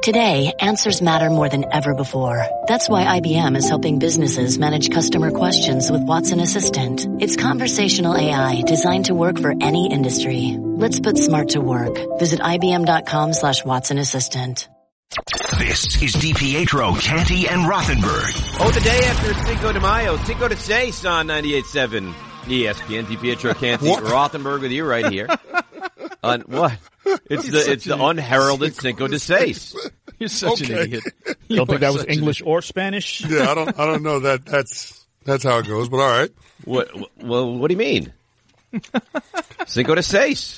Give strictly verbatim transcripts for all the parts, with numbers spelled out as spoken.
Today, answers matter more than ever before. That's why I B M is helping businesses manage customer questions with Watson Assistant. It's conversational A I designed to work for any industry. Let's put smart to work. Visit ibm.com slash Watson Assistant. This is DiPietro, Canty, and Rothenberg. Oh, the day after Cinco de Mayo, Cinco de Seis on ninety-eight point seven E S P N. DiPietro, Canty, Rothenberg with you right here. On what? It's the it's the unheralded Cinco de Seis. You're such Okay. an idiot. You don't think that was English or Spanish? Yeah, I don't, I don't know that. That's that's how it goes. But all right. What? Well, what do you mean? Cinco de Seis.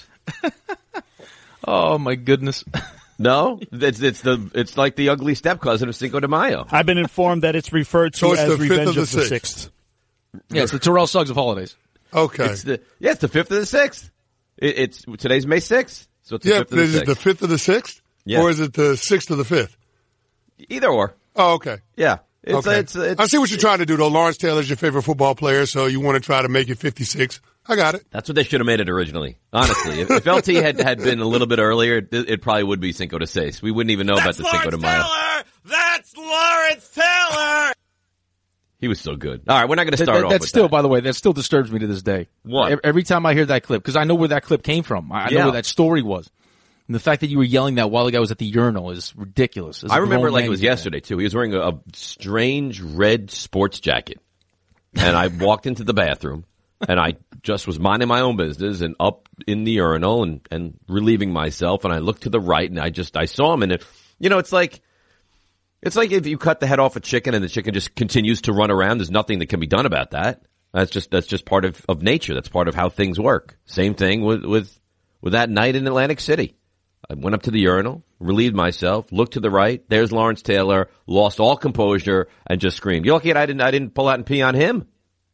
Oh my goodness. No, it's it's the it's like the ugly step cousin of Cinco de Mayo. I've been informed that it's referred to So it's as the fifth Revenge of the of the sixth. Sixth. Yeah, it's the Terrell Suggs of holidays. Okay. It's the yeah, it's the fifth of the sixth. It, it's today's May sixth, so it's the Yeah, fifth of the is it sixth. the fifth of the sixth? Yeah. Or is it the sixth of the fifth? Either or. Oh, okay. Yeah, it's okay. it's, it's I see what you're trying to do, though. Lawrence Taylor's your favorite football player, so you want to try to make it fifty-six. I got it. That's what they should have made it originally. Honestly, if, if L T had had been a little bit earlier, it, it probably would be Cinco de Seis. We wouldn't even know That's about the Cinco de Lawrence Mayo. Taylor! That's Lawrence Taylor! He was so good. All right, we're not going to start that, off that with still, that. by the way, that still disturbs me to this day. What? Every, every time I hear that clip, because I know where that clip came from. I, I know Yeah. where that story was. And the fact that you were yelling that while the guy was at the urinal is ridiculous. As a I remember it grown like man, it was you do that. yesterday too. He was wearing a, a strange red sports jacket, and I walked into the bathroom, and I just was minding my own business and up in the urinal and and relieving myself, and I looked to the right, and I just I saw him, and it, you know, it's like. It's like if you cut the head off a chicken and the chicken just continues to run around. There's nothing that can be done about that. That's just that's just part of, of nature. That's part of how things work. Same thing with, with with that night in Atlantic City. I went up to the urinal, relieved myself, looked to the right. There's Lawrence Taylor, lost all composure, and just screamed. You're lucky I didn't I didn't pull out and pee on him.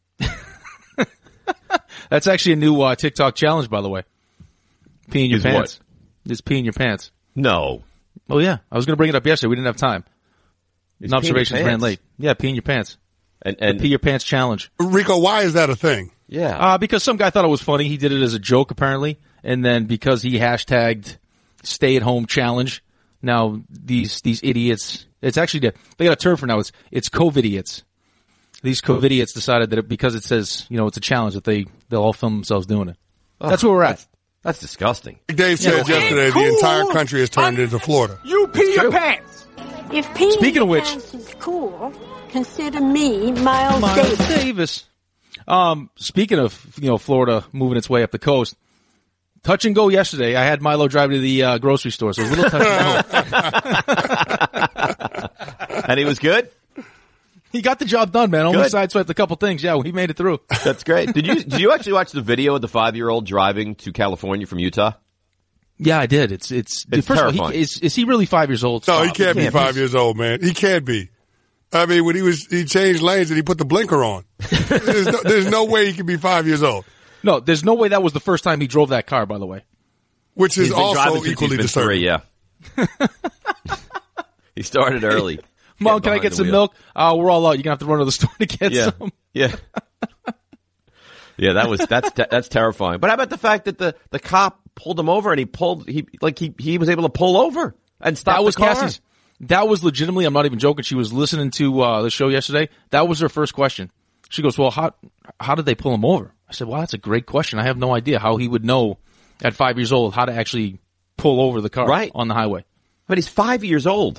That's actually a new uh, TikTok challenge, by the way. Pee in your Is pants. Just pee in your pants. No. Oh, yeah. I was going to bring it up yesterday. We didn't have time. It's An pee in your observations ran pants. late. Yeah, pee in your pants. And The and pee your pants challenge. Rico, why is that a thing? yeah. Uh, because some guy thought it was funny. He did it as a joke, apparently. And then because he hashtagged stay at home challenge, now these, these idiots, it's actually, they got a term for now. It's, it's COVID-idiots. These COVID-idiots decided that it, because it says, you know, it's a challenge that they, they'll all film themselves doing it. That's where we're at. That's, that's disgusting. Dave said Yeah, yesterday cool. the entire country has turned into Florida. You pee your pants! If peeing Speaking of your which- pants is cool, consider me Miles, Miles Davis. Davis. Um, speaking of, you know, Florida moving its way up the coast, touch and go yesterday. I had Milo drive to the uh, grocery store, so it was a little touch and go. And he was good? He got the job done, man. Only Good. sideswiped a couple things. Yeah, he made it through. That's great. Did you did you actually watch the video of the five-year-old driving to California from Utah? Yeah, I did. It's it's, It's first of all, terrifying. he, is is he really five years old? No, Stop. he can't be five years old, man. He can't be. I mean, when he was, he changed lanes and he put the blinker on. There's no, there's no way he can be five years old, No, there's no way that was the first time he drove that car. By the way, which is He's been driving also since equally he's been disturbing. three, yeah. He started early. Mom, Get can I behind get the some wheel. milk? Uh, we're all out. You're gonna have to run to the store to get Yeah, some. yeah, yeah. That was that's te- that's terrifying. But how about the fact that the, the cop pulled him over and he pulled he like he he was able to pull over and stop That was the car? Cassie's. That was legitimately. I'm not even joking. She was listening to uh, the show yesterday. That was her first question. She goes, "Well, how how did they pull him over?" I said, "Well, that's a great question. I have no idea how he would know at five years old how to actually pull over the car Right. on the highway." But he's five years old.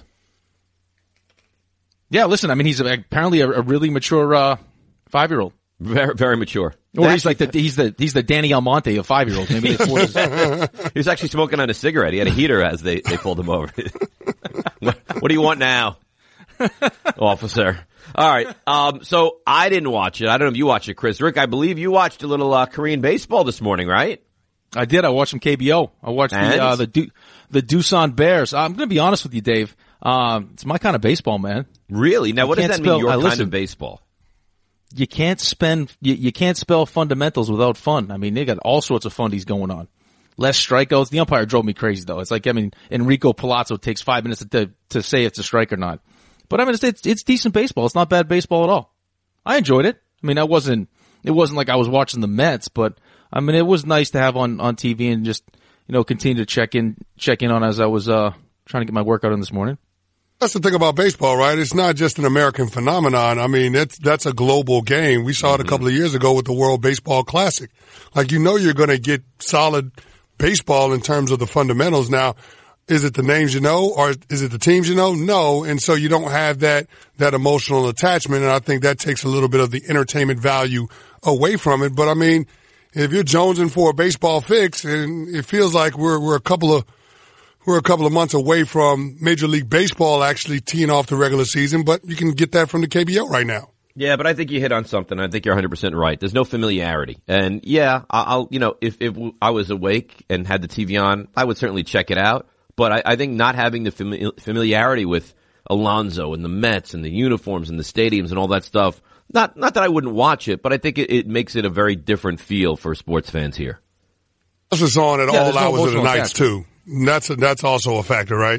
Yeah, listen. I mean, he's apparently a, a really mature uh, five year old. Very very mature. Or he's like the he's the he's the Danny Almonte of five year olds. Maybe it's forces. He was actually smoking on a cigarette. He had a heater as they, they pulled him over. what, what do you want now, officer? All right. Um, so I didn't watch it. I don't know if you watched it, Chris. Rick, I believe you watched a little uh, Korean baseball this morning, right? I did. I watched some K B O. I watched And? the uh, the du- the Doosan Bears. I'm going to be honest with you, Dave. Um, it's my kind of baseball, man. Really? Now, what does can't that spell- mean? Your uh, kind listen. of baseball? You can't spend. You, you can't spell fundamentals without fun. I mean, they got all sorts of fundies going on. Less strikeouts. The umpire drove me crazy, though. It's like, I mean, Enrico Palazzo takes five minutes to to say if it's a strike or not. But I mean, it's, it's it's decent baseball. It's not bad baseball at all. I enjoyed it. I mean, I wasn't. It wasn't like I was watching the Mets, but I mean, it was nice to have on on T V and just, you know, continue to check in check in on as I was uh trying to get my workout in this morning. That's the thing about baseball, right? It's not just an American phenomenon. I mean, that's, that's a global game. We saw it a couple of years ago with the World Baseball Classic. Like, you know, you're going to get solid baseball in terms of the fundamentals. Now, is it the names you know or is it the teams you know? No. And so you don't have that, that emotional attachment. And I think that takes a little bit of the entertainment value away from it. But I mean, if you're jonesing for a baseball fix and it feels like we're, we're a couple of, We're a couple of months away from Major League Baseball actually teeing off the regular season, but you can get that from the K B O right now. Yeah, but I think you hit on something. I think you're one hundred percent right. There's no familiarity. And yeah, I'll, you know, if, if I was awake and had the T V on, I would certainly check it out. But I, I think not having the fami- familiarity with Alonso and the Mets and the uniforms and the stadiums and all that stuff, not, not that I wouldn't watch it, but I think it, it makes it a very different feel for sports fans here. This was on at Yeah, all there's no hours of the emotional nights attachment. too. That's a, that's also a factor, right?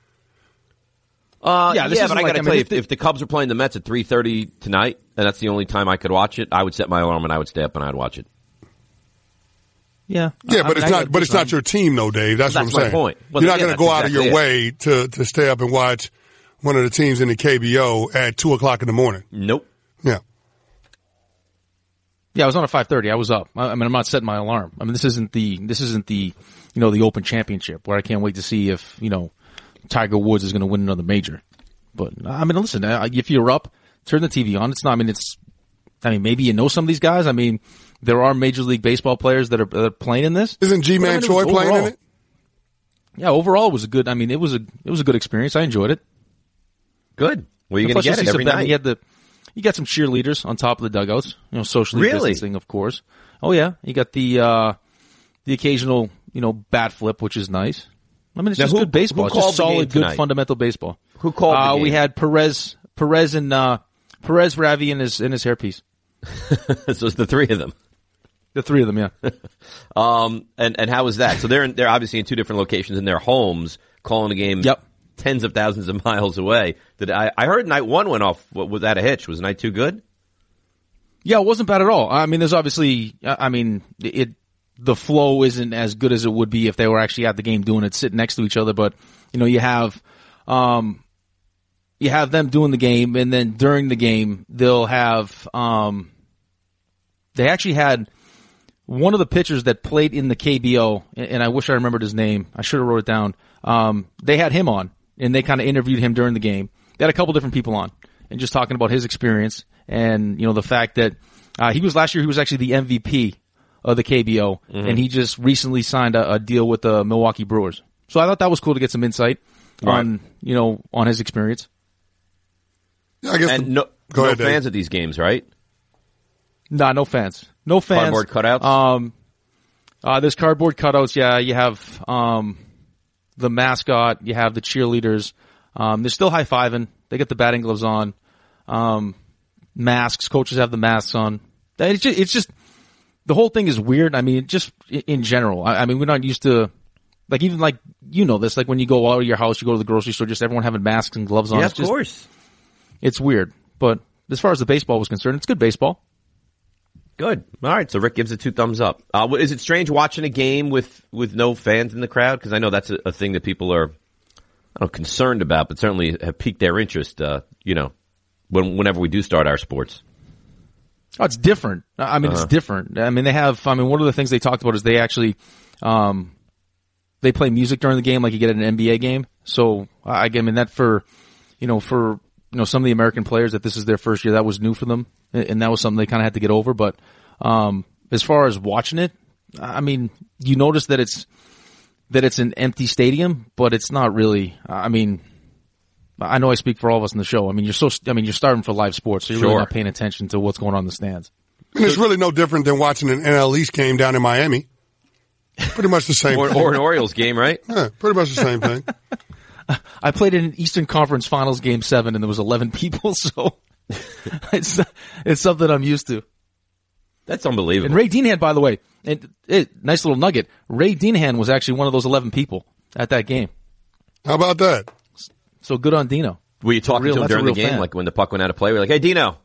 Uh, Yeah, yeah, this but isn't I like- got to I mean, tell you, if if, the- if the Cubs are playing the Mets at three thirty tonight, and that's the only time I could watch it, I would set my alarm and I would stay up and I'd watch it. Yeah. Yeah, I but mean, it's I- not. But it's not your team, though, Dave. That's, That's what my I'm saying. point. Well, You're not yeah, going to that's go out of your exactly way to to stay up and watch one of the teams in the K B O at two o'clock in the morning. Nope. Yeah. Yeah, I was on at five thirty. I was up. I, I mean, I'm not setting my alarm. I mean, this isn't the, this isn't the, you know, the Open Championship where I can't wait to see if, you know, Tiger Woods is going to win another major. But, I mean, listen, uh, if you're up, turn the T V on. It's not, I mean, it's, I mean, maybe you know some of these guys. I mean, there are Major League Baseball players that are, that are playing in this. Isn't G-Man But, I mean, it Choi was playing in overall- it? Yeah, overall it was a good, I mean, it was a, it was a good experience. I enjoyed it. Good. Well, you're going Plus, to get you it see every some- I mean, night. You had the, you got some cheerleaders on top of the dugouts, you know, socially Really? distancing, of course. Oh yeah, you got the uh the occasional, you know, bat flip, which is nice. I mean, it's Now, just who- good baseball. who It's just called the game solid, good tonight? fundamental baseball. Who called the Uh, game? we had Perez, Perez and uh Perez Ravi in his in his hairpiece. So it's the three of them. The three of them, yeah. Um, and, and how was that? So they're in, they're obviously in two different locations in their homes, calling a game Yep. tens of thousands of miles away. Did I, I heard night one went off w- without a hitch. Was night two good? Yeah, it wasn't bad at all. I mean, there's obviously, I mean, it, the flow isn't as good as it would be if they were actually at the game doing it, sitting next to each other. But, you know, you have, um, you have them doing the game, and then during the game, they'll have, um, they actually had one of the pitchers that played in the K B O, and, and I wish I remembered his name. I should have wrote it down. Um, they had him on, and they kind of interviewed him during the game. They had a couple different people on, and just talking about his experience, and, you know, the fact that, uh, he was last year, he was actually the M V P of the K B O, Mm-hmm. and he just recently signed a, a deal with the Milwaukee Brewers. So I thought that was cool to get some insight on, you know, on his experience. Yeah, I guess. And the, no, go no ahead, Dave. fans at these games, right? Nah, no fans. No fans. Cardboard cutouts? Um, uh, there's cardboard cutouts. Yeah, you have, um, the mascot. You have the cheerleaders. Um, they're still high-fiving. They get the batting gloves on. Um, masks. Coaches have the masks on. It's just, it's just, the whole thing is weird. I mean, just in general. I, I mean, we're not used to, like, even like, you know this, like when you go out of your house, you go to the grocery store, just everyone having masks and gloves on. Yeah, It's of just, course. It's weird. But as far as the baseball was concerned, it's good baseball. Good. All right. So Rick gives it two thumbs up. Uh, is it strange watching a game with, with no fans in the crowd? Because I know that's a, a thing that people are, I don't know, concerned about, but certainly have piqued their interest, uh, you know, when, whenever we do start our sports. Oh, it's different. I mean, Uh-huh. it's different. I mean, they have, I mean, one of the things they talked about is they actually, um, they play music during the game like you get at an N B A game. So, I, I mean, that for, you know, for, you know, some of the American players that this is their first year, that was new for them. And that was something they kind of had to get over. But, um, as far as watching it, I mean, you notice that it's, that it's an empty stadium, but it's not really, I mean, I know I speak for all of us in the show. I mean, you're so, I mean, you're starting for live sports, so you're really Sure. not paying attention to what's going on in the stands. And it's really no different than watching an N L East game down in Miami. Pretty much the same Or, thing. or an Orioles game, right? Yeah, pretty much the same thing. I played in an Eastern Conference Finals Game Seven, and there was eleven people, so it's it's something I'm used to. That's unbelievable. And Ray Deanahan, by the way, and it, nice little nugget. Ray Deanahan was actually one of those eleven people at that game. How about that? So good on Dino, Were you talking Real- to him that's a during the real game, fan. like when the puck went out of play? We were like, "Hey, Dino."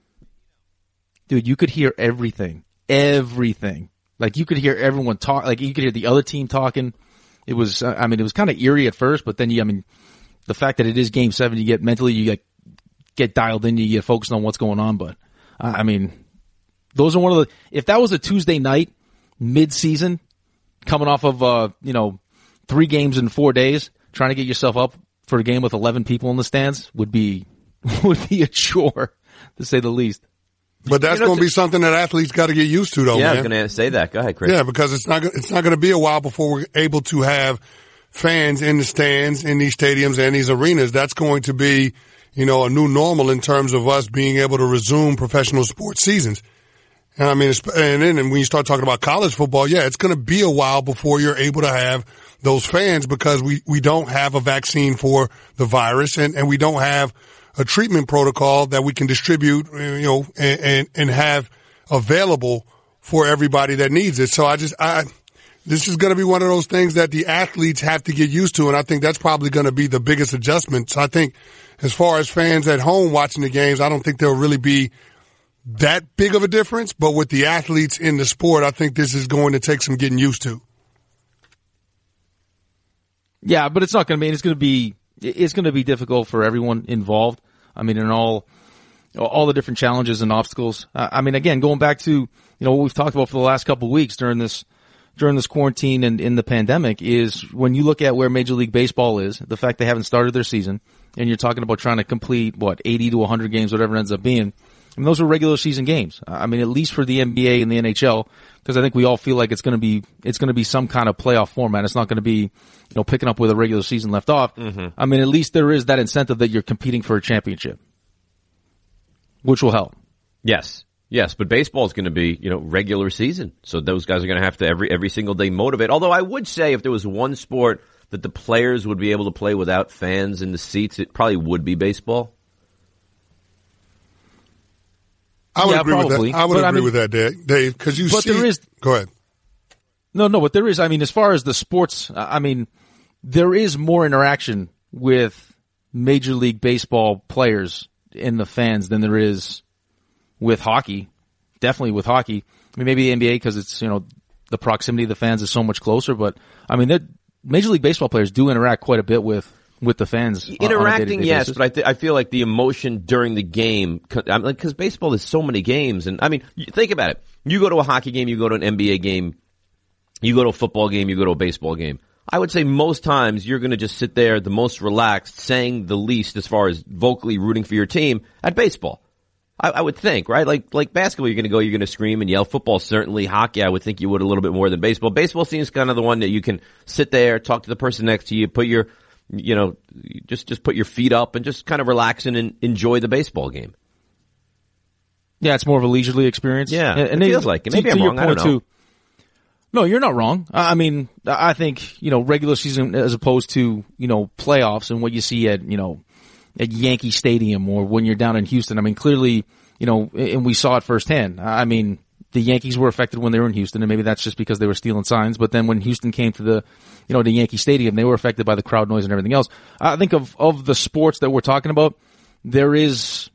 dude. You could hear everything, everything. Like you could hear everyone talk. Like you could hear the other team talking. It was, I mean, it was kind of eerie at first, but then you, I mean, the fact that it is game seven, you get mentally, you get, get dialed in, you get focused on what's going on. But, uh, I mean, those are one of the, if that was a Tuesday night, mid-season, coming off of, uh, you know, three games in four days, trying to get yourself up for a game with eleven people in the stands would be, would be a chore, to say the least. But that's you know, going to be something that athletes got to get used to, though, yeah, man. I was going to say that. Go ahead, Chris. Yeah, because it's not it's not going to be a while before we're able to have fans in the stands, in these stadiums, and these arenas. That's going to be, you know, a new normal in terms of us being able to resume professional sports seasons. And I mean, and then when you start talking about college football, yeah, it's going to be a while before you're able to have those fans because we, we don't have a vaccine for the virus and, and we don't have a treatment protocol that we can distribute, you know, and, and, and have available for everybody that needs it. So I just, I, this is going to be one of those things that the athletes have to get used to. And I think that's probably going to be the biggest adjustment. So I think as far as fans at home watching the games, I don't think there'll really be that big of a difference. But with the athletes in the sport, I think this is going to take some getting used to. Yeah, but it's not going to be, it's going to be, it's going to be difficult for everyone involved. I mean, in all, all the different challenges and obstacles. Uh, I mean, again, going back to, you know, what we've talked about for the last couple of weeks during this, during this quarantine and in the pandemic is when you look at where Major League Baseball is, the fact they haven't started their season, and you're talking about trying to complete, what, eighty to one hundred games, whatever it ends up being. I mean, those are regular season games. I mean, at least for the N B A and the N H L, because I think we all feel like it's going to be, it's going to be some kind of playoff format. It's not going to be, you know, picking up where the regular season left off. Mm-hmm. I mean, at least there is that incentive that you're competing for a championship, which will help. Yes. Yes, but baseball is going to be, you know, regular season. So those guys are going to have to every, every single day motivate. Although I would say if there was one sport that the players would be able to play without fans in the seats, it probably would be baseball. I would yeah, agree probably. with that. I would but, agree I mean, with that, Dave, because you but see. There is, go ahead. No, no, but there is, I mean, as far as the sports, I mean, there is more interaction with Major League Baseball players and the fans than there is with hockey. Definitely with hockey. I mean, maybe the N B A because it's, you know, the proximity of the fans is so much closer, but I mean, Major League Baseball players do interact quite a bit with with the fans. Interacting, yes, basis. but I, th- I feel like the emotion during the game, because like, baseball is so many games, and I mean, think about it. You go to a hockey game, you go to an N B A game, you go to a football game, you go to a baseball game. I would say most times you're going to just sit there the most relaxed, saying the least as far as vocally rooting for your team at baseball. I, I would think, right? Like like basketball, you're going to go, you're going to scream and yell. Football, certainly. Hockey, I would think you would a little bit more than baseball. Baseball seems kind of the one that you can sit there, talk to the person next to you, put your you know, just, just put your feet up and just kind of relax and enjoy the baseball game. Yeah, it's more of a leisurely experience. Yeah, and, and it they, feels like it. Maybe I'm wrong, I don't know. Too, no, you're not wrong. I mean, I think, you know, regular season as opposed to, you know, playoffs and what you see at, you know, at Yankee Stadium or when you're down in Houston. I mean, clearly, you know, and we saw it firsthand. I mean, the Yankees were affected when they were in Houston, and maybe that's just because they were stealing signs. But then when Houston came to the, you know, the Yankee Stadium, they were affected by the crowd noise and everything else. I think of, of the sports that we're talking about, there is,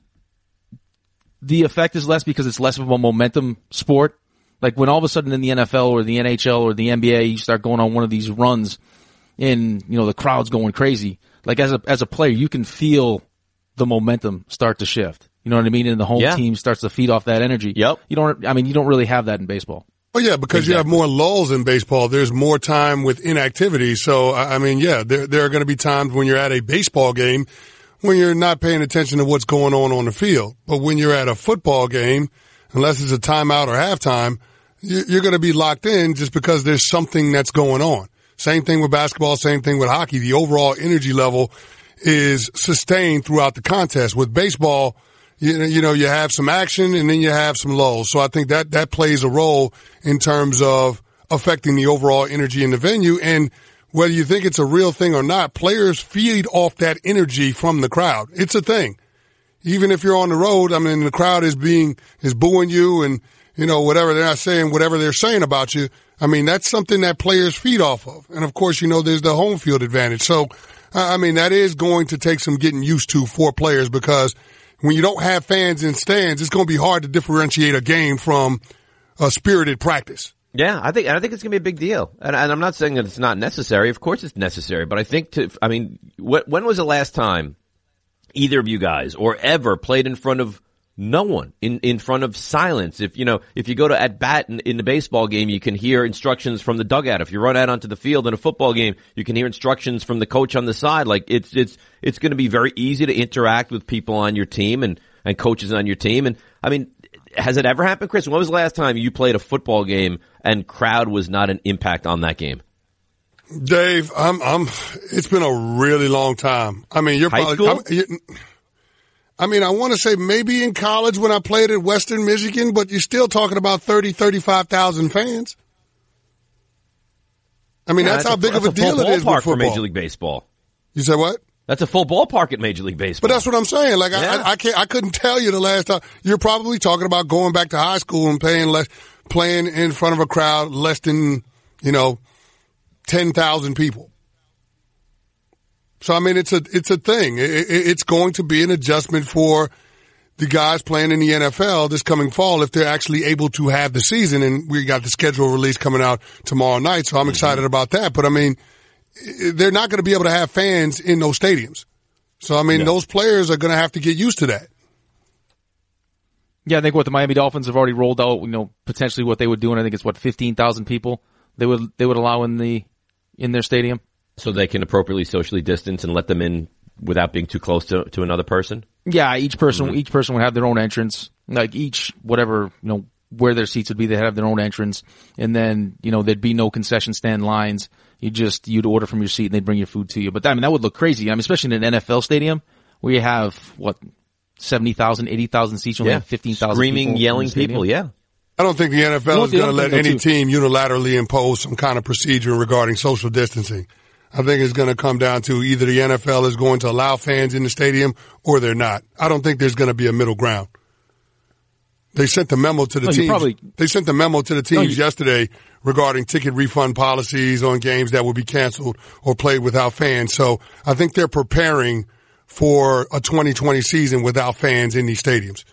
the effect is less because it's less of a momentum sport. Like when all of a sudden in the N F L or the N H L or the N B A, you start going on one of these runs and, you know, the crowd's going crazy. Like as a, as a player, you can feel the momentum start to shift. You know what I mean? And the home yeah. team starts to feed off that energy. Yep. You don't, I mean, you don't really have that in baseball. Well, yeah, because exactly. you have more lulls in baseball. There's more time with inactivity. So, I mean, yeah, there, there are going to be times when you're at a baseball game when you're not paying attention to what's going on on the field. But when you're at a football game, unless it's a timeout or halftime, you're going to be locked in just because there's something that's going on. Same thing with basketball, same thing with hockey. The overall energy level is sustained throughout the contest. With baseball, you know, you know, you have some action and then you have some lulls. So I think that, that plays a role in terms of affecting the overall energy in the venue. And whether you think it's a real thing or not, players feed off that energy from the crowd. It's a thing. Even if you're on the road, I mean, the crowd is being, is booing you and, you know, whatever they're not saying, whatever they're saying about you. I mean, that's something that players feed off of. And of course, you know, there's the home field advantage. So, I mean, that is going to take some getting used to for players because when you don't have fans in stands, it's going to be hard to differentiate a game from a spirited practice. Yeah, I think I think it's going to be a big deal, and, and I'm not saying that it's not necessary. Of course, it's necessary, but I think to I mean, wh- when was the last time either of you guys or ever played in front of no one, in in front of silence? If you know, if you go to at bat in, in the baseball game, you can hear instructions from the dugout. If you run out onto the field in a football game, you can hear instructions from the coach on the side. Like it's it's it's going to be very easy to interact with people on your team and and coaches on your team. And I mean, has it ever happened, Chris? When was the last time you played a football game and crowd was not an impact on that game? Dave, I'm, I'm, it's been a really long time. I mean, you're High probably, school? I mean, I want to say maybe in college when I played at Western Michigan, but you're still talking about thirty, thirty-five thousand fans. I mean, Yeah, that's, that's how a, big of a that's deal full it is with ballpark football. for Major League Baseball. You said what? That's a full ballpark at Major League Baseball. But that's what I'm saying. Like, Yeah. I, I can't, I couldn't tell you the last time. You're probably talking about going back to high school and playing less, playing in front of a crowd less than, you know, ten thousand people. So, I mean, it's a, it's a thing. It, it, it's going to be an adjustment for the guys playing in the N F L this coming fall if they're actually able to have the season. And we got the schedule release coming out tomorrow night. So I'm excited about that. But I mean, they're not going to be able to have fans in those stadiums. So, I mean, Yeah. those players are going to have to get used to that. Yeah, I think what the Miami Dolphins have already rolled out, you know, potentially what they would do, and I think it's what fifteen thousand people they would they would allow in the in their stadium. So they can appropriately socially distance and let them in without being too close to, to another person? Yeah, each person Mm-hmm. each person would have their own entrance. Like each whatever, you know, where their seats would be, they'd have their own entrance. And then, you know, there'd be no concession stand lines. You just you'd order from your seat and they'd bring your food to you. But that, I mean that would look crazy. I mean, especially in an N F L stadium where you have what seventy thousand, eighty thousand seats, you only have fifteen thousand Screaming, people in yelling the stadium. people, yeah. I don't think the N F L No, is the going to other let thing, though, any too- team unilaterally impose some kind of procedure regarding social distancing. I think it's going to come down to either the N F L is going to allow fans in the stadium or they're not. I don't think there's going to be a middle ground. They sent the memo to the No, you teams. probably- They sent the memo to the teams No, you- yesterday regarding ticket refund policies on games that will be canceled or played without fans. So I think they're preparing for a twenty twenty season without fans in these stadiums.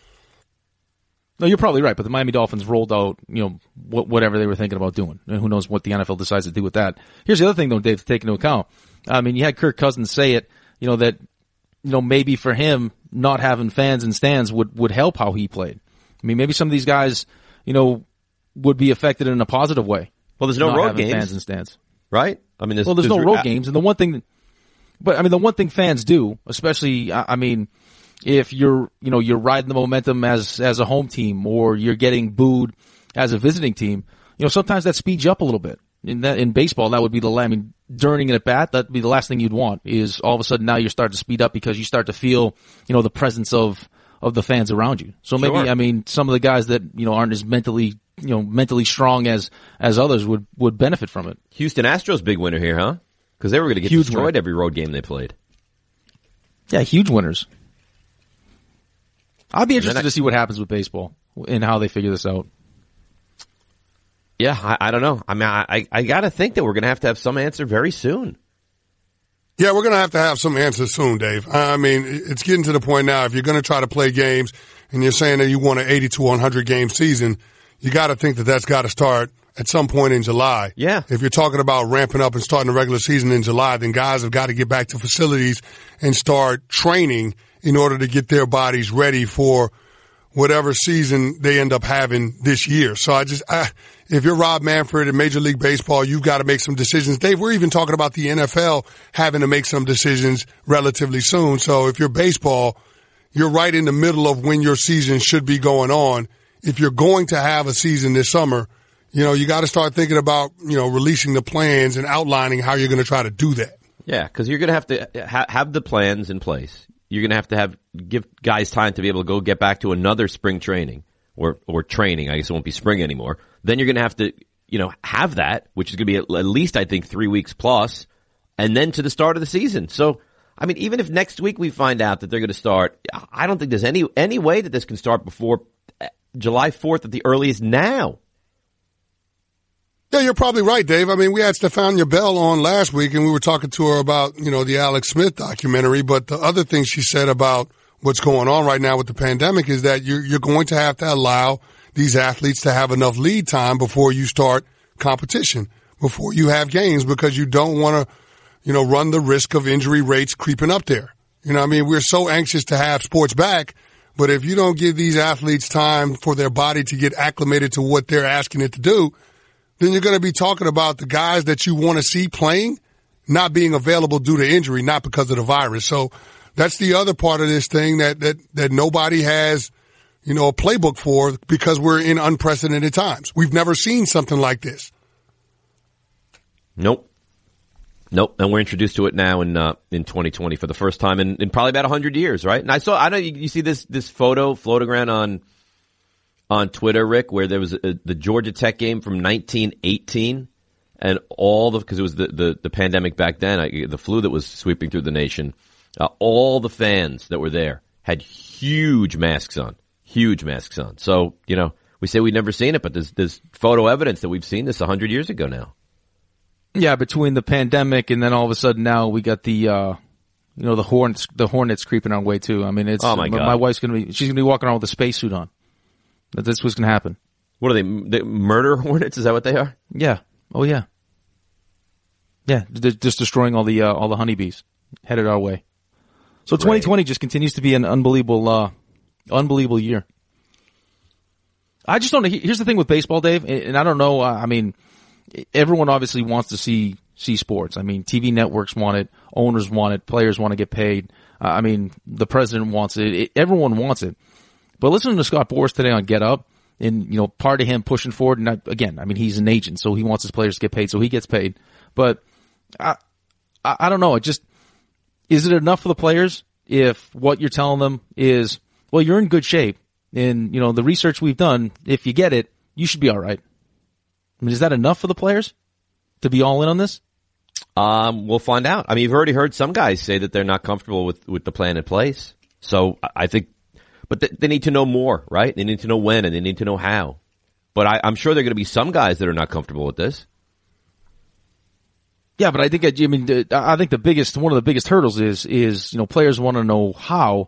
No, you're probably right, but the Miami Dolphins rolled out, you know, wh- whatever they were thinking about doing. And who knows what the N F L decides to do with that. Here's the other thing, though, Dave, to take into account. I mean, you had Kirk Cousins say it, you know, that, you know, maybe for him, not having fans in stands would, would help how he played. I mean, maybe some of these guys, you know, would be affected in a positive way. Well, there's no not road having games. fans in stands. Right? I mean, there's, Well, there's no road games, and the one thing, that, but I mean, the one thing fans do, especially, I, I mean, if you're, you know, you're riding the momentum as as a home team, or you're getting booed as a visiting team, you know, sometimes that speeds you up a little bit. In that, in baseball, that would be the, I mean, during an at bat, that'd be the last thing you'd want. Is all of a sudden now you start to speed up because you start to feel, you know, the presence of of the fans around you. So maybe, Sure. I mean, some of the guys that you know aren't as mentally, you know, mentally strong as as others would would benefit from it. Houston Astros big winner here, huh? Because they were going to get Huge destroyed winner. every road game they played. Yeah, huge winners. I'd be interested I- to see what happens with baseball and how they figure this out. Yeah, I, I don't know. I mean, I, I, I got to think that we're going to have to have some answer very soon. Yeah, we're going to have to have some answers soon, Dave. I mean, it's getting to the point now, if you're going to try to play games and you're saying that you want an eighty to one hundred game season, you got to think that that's got to start at some point in July. Yeah. If you're talking about ramping up and starting the regular season in July, then guys have got to get back to facilities and start training in order to get their bodies ready for whatever season they end up having this year. So I just, I, if you're Rob Manfred in Major League Baseball, you've got to make some decisions. Dave, we're even talking about the N F L having to make some decisions relatively soon. So if you're baseball, you're right in the middle of when your season should be going on. If you're going to have a season this summer, you know, you got to start thinking about, you know, releasing the plans and outlining how you're going to try to do that. Yeah, because you're going to have to ha- have the plans in place. You're going to have to have give guys time to be able to go get back to another spring training or or training. I guess it won't be spring anymore. Then you're going to have to, you know, have that, which is going to be at, at least, I think, three weeks plus, and then to the start of the season. So, I mean, even if next week we find out that they're going to start, I don't think there's any any way that this can start before July fourth at the earliest now. Yeah, you're probably right, Dave. I mean, we had Stefania Bell on last week, and we were talking to her about, you know, the Alex Smith documentary. But the other thing she said about what's going on right now with the pandemic is that you're, you're going to have to allow these athletes to have enough lead time before you start competition, before you have games, because you don't want to, you know, run the risk of injury rates creeping up there. You know what I mean? We're so anxious to have sports back, but if you don't give these athletes time for their body to get acclimated to what they're asking it to do, then you're going to be talking about the guys that you want to see playing not being available due to injury, not because of the virus. So that's the other part of this thing that, that, that nobody has, you know, a playbook for, because we're in unprecedented times. We've never seen something like this. Nope. Nope. And we're introduced to it now in, uh, in twenty twenty for the first time in, in probably about a hundred years, right? And I saw, I know you, you see this, this photo floating around on, on Twitter, Rick, where there was a, the Georgia Tech game from nineteen eighteen and all the, cause it was the, the, the pandemic back then, I, the flu that was sweeping through the nation. Uh, all the fans that were there had huge masks on. Huge masks on. So, you know, we say we've never seen it, but there's, there's photo evidence that we've seen this a hundred years ago now. Yeah, between the pandemic and then all of a sudden now we got the, uh, you know, the hornets, the hornets creeping our way too. I mean, it's, oh my God. My wife's going to be, she's going to be walking around with a spacesuit on. That's what's going to happen. What are they, they? Murder hornets? Is that what they are? Yeah. Oh yeah. Yeah. They're just destroying all the, uh, all the honeybees headed our way. So twenty twenty right. just continues to be an unbelievable, uh, unbelievable year. I just don't know. Here's the thing with baseball, Dave, and I don't know. Uh, I mean, everyone obviously wants to see see sports. I mean, T V networks want it, owners want it, players want to get paid. Uh, I mean, the president wants it. it. Everyone wants it. But listening to Scott Boras today on Get Up, and you know, part of him pushing forward, and I, again, I mean, he's an agent, so he wants his players to get paid, so he gets paid. But I, I, I don't know. It just is it enough for the players if what you're telling them is, well, you're in good shape, and you know, the research we've done, if you get it, you should be all right. I mean, is that enough for the players to be all in on this? Um, we'll find out. I mean, you've already heard some guys say that they're not comfortable with, with the plan in place. So I think, but th- they need to know more, right? They need to know when and they need to know how. But I, I'm sure there are going to be some guys that are not comfortable with this. Yeah, but I think, I mean, I think the biggest, one of the biggest hurdles is, is, you know, players want to know how.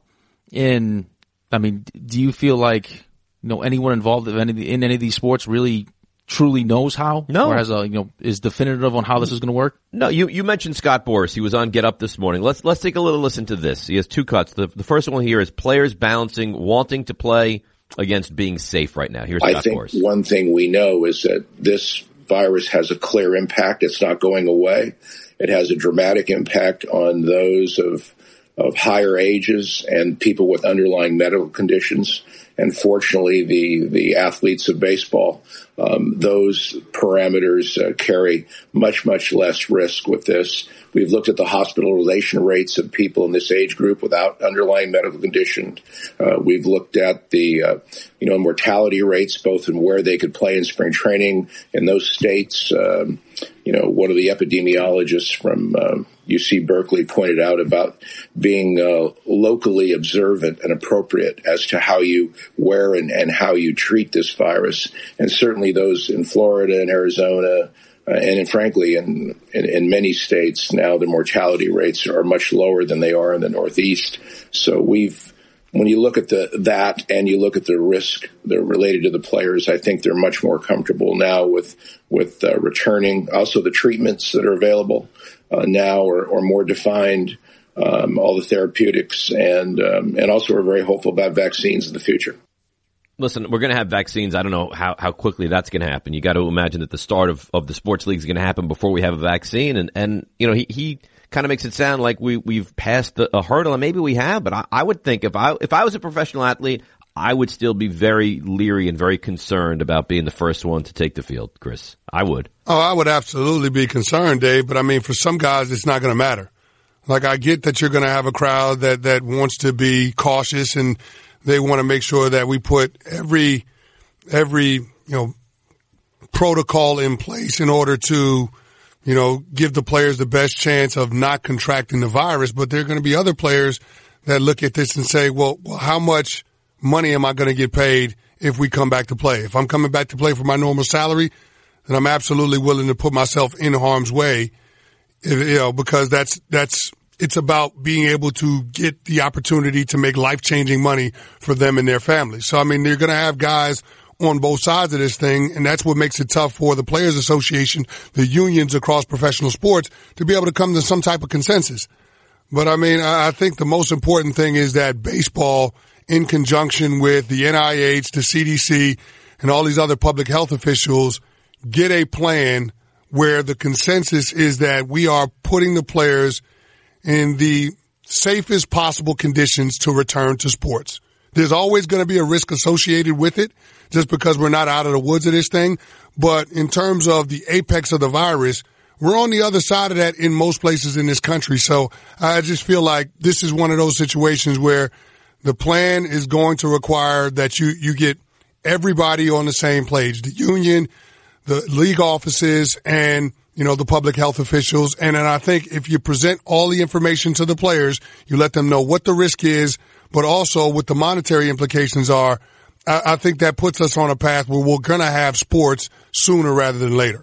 And I mean, do you feel like, you know, anyone involved in any, in any of these sports really truly knows how? No. Or has a, you know, is definitive on how this is going to work? No, you, you mentioned Scott Boras. He was on Get Up this morning. Let's, let's take a little listen to this. He has two cuts. The, the first one here is players balancing wanting to play against being safe right now. Here's Scott I think Boras. One thing we know is that this virus has a clear impact. It's not going away. It has a dramatic impact on those of of higher ages and people with underlying medical conditions. And fortunately, the, the athletes of baseball, um, those parameters uh, carry much, much less risk with this. We've looked at the hospitalization rates of people in this age group without underlying medical condition. Uh, we've looked at the, uh, you know, mortality rates, both in where they could play in spring training in those states. Um, you know, one of the epidemiologists from um, U C Berkeley pointed out about being uh, locally observant and appropriate as to how you where and, and how you treat this virus. And certainly those in Florida and Arizona, uh, and in, frankly, in, in, in many states now, the mortality rates are much lower than they are in the Northeast. So we've, when you look at the that and you look at the risk that are related to the players, I think they're much more comfortable now with with uh, returning. Also, the treatments that are available uh, now are, are more defined. Um, all the therapeutics, and um, and also we're very hopeful about vaccines in the future. Listen, we're going to have vaccines. I don't know how, how quickly that's going to happen. You got to imagine that the start of, of the sports league is going to happen before we have a vaccine. And, and you know, he, he kind of makes it sound like we, we've passed the, a hurdle, and maybe we have. But I, I would think if I if I was a professional athlete, I would still be very leery and very concerned about being the first one to take the field, Chris. I would. Oh, I would absolutely be concerned, Dave. But, I mean, for some guys, it's not going to matter. Like, I get that you're going to have a crowd that, that wants to be cautious, and they want to make sure that we put every, every, you know, protocol in place in order to, you know, give the players the best chance of not contracting the virus. But there are going to be other players that look at this and say, well, well how much money am I going to get paid if we come back to play? If I'm coming back to play for my normal salary, then I'm absolutely willing to put myself in harm's way. You know, because that's, that's, it's about being able to get the opportunity to make life-changing money for them and their families. So, I mean, you're going to have guys on both sides of this thing, and that's what makes it tough for the Players Association, the unions across professional sports, to be able to come to some type of consensus. But, I mean, I think the most important thing is that baseball, in conjunction with the N I H, the C D C, and all these other public health officials, get a plan where the consensus is that we are putting the players in the safest possible conditions to return to sports. There's always going to be a risk associated with it just because we're not out of the woods of this thing. But in terms of the apex of the virus, we're on the other side of that in most places in this country. So I just feel like this is one of those situations where the plan is going to require that you, you get everybody on the same page, the union, the league offices, and, you know, the public health officials. And then I think if you present all the information to the players, you let them know what the risk is, but also what the monetary implications are, I, I think that puts us on a path where we're going to have sports sooner rather than later.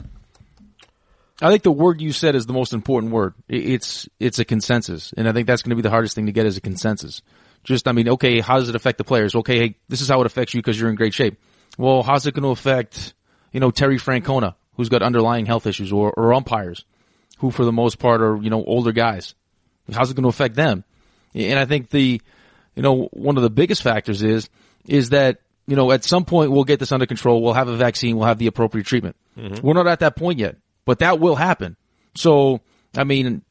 I think the word you said is the most important word. It's it's a consensus, and I think that's going to be the hardest thing to get is a consensus. Just, I mean, okay, how does it affect the players? Okay, hey, this is how it affects you because you're in great shape. Well, how's it going to affect, you know, Terry Francona, who's got underlying health issues, or, or umpires, who for the most part are, you know, older guys? How's it going to affect them? And I think the, you know, one of the biggest factors is, is that, you know, at some point we'll get this under control. We'll have a vaccine. We'll have the appropriate treatment. Mm-hmm. We're not at that point yet, but that will happen. So, I mean,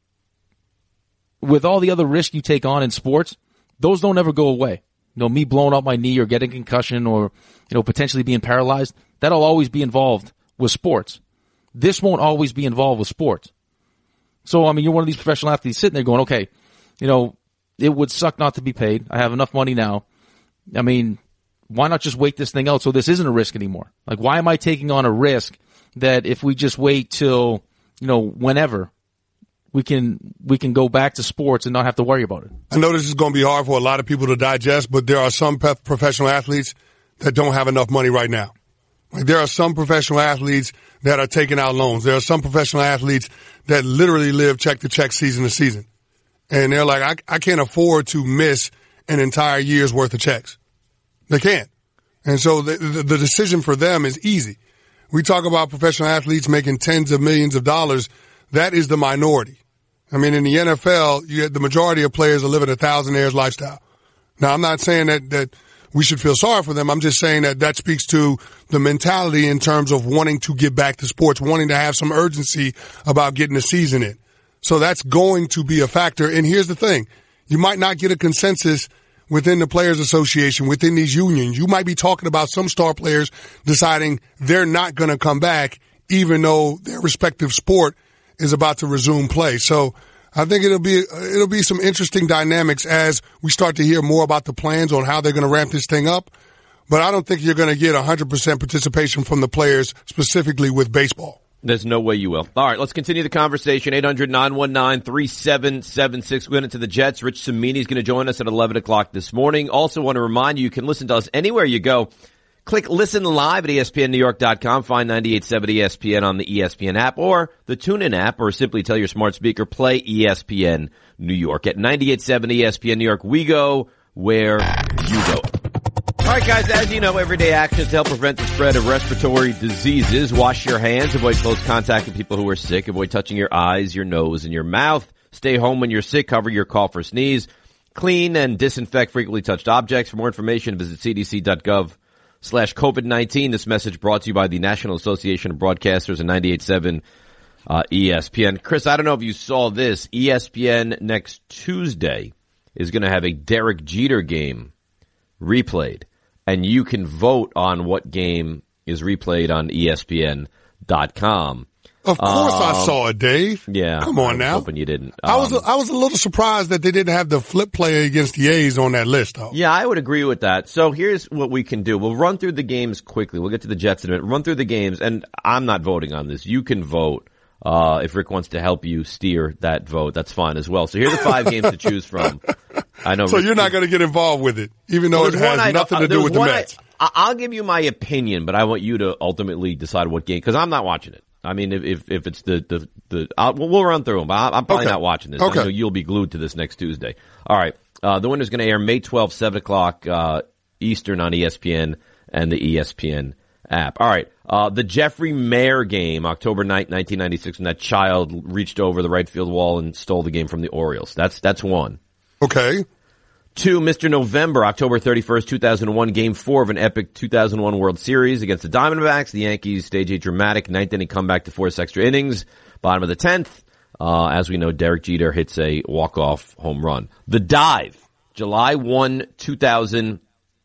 with all the other risks you take on in sports, those don't ever go away. You know, me blowing out my knee or getting concussion or, you know, potentially being paralyzed, that'll always be involved with sports. This won't always be involved with sports. So, I mean, you're one of these professional athletes sitting there going, okay, you know, it would suck not to be paid. I have enough money now. I mean, why not just wait this thing out so this isn't a risk anymore? Like, why am I taking on a risk that if we just wait till, you know, whenever, we can we can go back to sports and not have to worry about it? I know this is going to be hard for a lot of people to digest, but there are some pe- professional athletes that don't have enough money right now. Like, there are some professional athletes that are taking out loans. There are some professional athletes that literally live check to check, season to season. And they're like, I, I can't afford to miss an entire year's worth of checks. They can't. And so the, the, the decision for them is easy. We talk about professional athletes making tens of millions of dollars. That is the minority. I mean, in the N F L, you, the majority of players are living a thousandaires lifestyle. Now, I'm not saying that, that we should feel sorry for them. I'm just saying that that speaks to the mentality in terms of wanting to get back to sports, wanting to have some urgency about getting the season in. So that's going to be a factor. And here's the thing. You might not get a consensus within the Players Association, within these unions. You might be talking about some star players deciding they're not going to come back, even though their respective sport is about to resume play. So I think it'll be it'll be some interesting dynamics as we start to hear more about the plans on how they're going to ramp this thing up. But I don't think you're going to get one hundred percent participation from the players, specifically with baseball. There's no way you will. All right, let's continue the conversation. eight hundred, nine one nine, three seven seven six. We're going into the Jets. Rich Cimini is going to join us at eleven o'clock this morning. Also want to remind you, you can listen to us anywhere you go. Click Listen Live at E S P N New York dot com. Find ninety-eight point seven E S P N on the E S P N app or the TuneIn app, or simply tell your smart speaker, play E S P N New York. At ninety-eight point seven E S P N New York, we go where you go. All right, guys, as you know, everyday actions to help prevent the spread of respiratory diseases. Wash your hands, avoid close contact with people who are sick, avoid touching your eyes, your nose, and your mouth. Stay home when you're sick, cover your cough or sneeze. Clean and disinfect frequently touched objects. For more information, visit C D C dot gov slash COVID nineteen. This message brought to you by the National Association of Broadcasters and ninety-eight point seven uh, E S P N. Chris, I don't know if you saw this. E S P N next Tuesday is going to have a Derek Jeter game replayed. And you can vote on what game is replayed on E S P N dot com. Of course, um, I saw it, Dave. Yeah, come on I was now. Hoping you didn't. Um, I was I was a little surprised that they didn't have the flip play against the A's on that list, though. Yeah, I would agree with that. So here's what we can do. We'll run through the games quickly. We'll get to the Jets in a minute. Run through the games, and I'm not voting on this. You can vote. Uh, if Rick wants to help you steer that vote, that's fine as well. So here are the five games to choose from. I know. So Rick, you're not going to get involved with it, even though well, it has nothing to do with the Mets. I, I'll give you my opinion, but I want you to ultimately decide what game, because I'm not watching it. I mean, if if, if it's the the the, I'll, we'll run through them. But I'm probably okay. not watching this. Okay. I know you'll be glued to this next Tuesday. All right. Uh, the winner's going to air May twelfth, seven o'clock uh, Eastern on E S P N and the E S P N app. All right. Uh, the Jeffrey Mayer game, October ninth, nineteen ninety-six, when that child reached over the right field wall and stole the game from the Orioles. That's, that's one. Okay. Two, Mister November, October thirty-first, two thousand one, game four of an epic two thousand one World Series against the Diamondbacks. The Yankees stage a dramatic ninth inning comeback to force extra innings. Bottom of the tenth. Uh, as we know, Derek Jeter hits a walk-off home run. The Dive, July first, two thousand